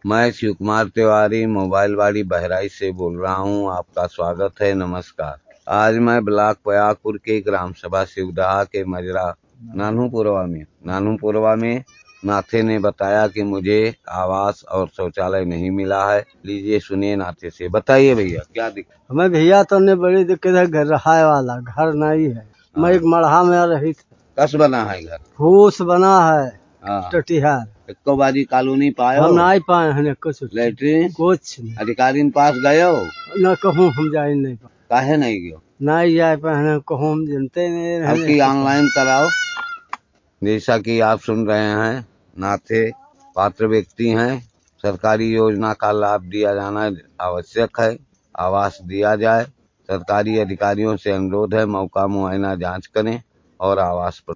मैं शिव कुमार तिवारी मोबाइलवाड़ी बहराइच से बोल रहा हूं। आपका स्वागत है। नमस्कार। आज मैं ब्लॉक पयागपुर के ग्राम सभा शिवदहा के मजरा नानूपुरवा में नाथे ने बताया कि मुझे आवास और शौचालय नहीं मिला है। लीजिए सुनिए नाथे से। बताइए भैया क्या दिक्कत? हमें भैया तो ने बड़ी दिक्कत है, घर रहाय वाला घर नहीं है। मैं एक मढ़ा में रही थी। कस बना है घर? फूस बना है। टटिहार एको बाजी कॉलोनी पाए हम नहीं पाए हैं कुछ। लेटरिन कुछ नहीं। अधिकारी पास गए हो? न कहूँ हम जा नहीं पाए। काहे नहीं गयो? नहीं जा पाए कहूँ हम जनते नहीं। अब की ऑनलाइन कराओ। जैसा कि आप सुन रहे हैं, नाथे पात्र व्यक्ति हैं। सरकारी योजना का लाभ दिया जाना आवश्यक है। आवास दिया जाए। सरकारी अधिकारियों से अनुरोध है, मौका मुआयना जांच करें और आवास पर